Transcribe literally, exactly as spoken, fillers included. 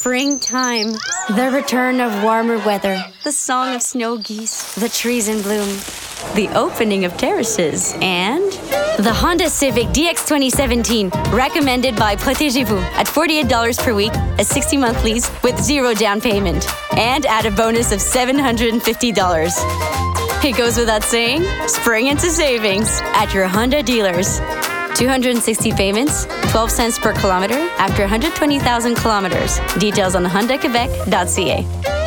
Springtime. The return of warmer weather. The song of snow geese. The trees in bloom. The opening of terraces. And the Honda Civic D X twenty seventeen. Recommended by Protégez-vous at forty-eight dollars per week, a sixty-month lease with zero down payment. And at a bonus of seven hundred fifty dollars. It goes without saying, spring into savings at your Honda dealers. two hundred sixty payments, twelve cents per kilometer after one hundred twenty thousand kilometers. Details on honda quebec dot c a.